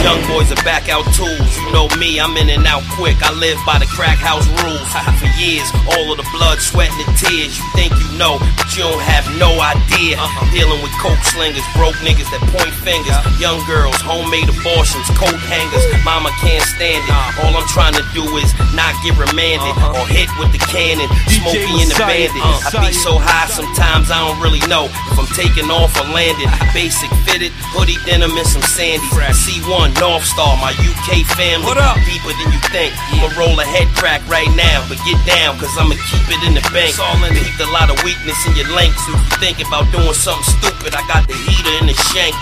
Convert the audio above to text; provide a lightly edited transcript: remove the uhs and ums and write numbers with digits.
Young boys are back out tools. You know me, I'm in and out quick. I live by the crack house rules. For years, all of the blood, sweat, and the tears. You think you know, but you don't have no idea. Dealing with coke slingers, broke niggas that point fingers. Young girls, homemade abortions, coat hangers. Mama can't stand it. All I'm trying to do is not get remanded or hit with the cannon. Smokey and the bandit. I be so high sometimes I don't really know if I'm taking off or landing. Basic fitted, hoodie denim and some sandies. C1 North Star, my UK family. What up? Deeper than you think. I'ma roll a head crack right now, but get down, cause I'ma keep it in the bank. Keep a lot of weakness in your links. If you think about doing something stupid, I got the heater in the shank.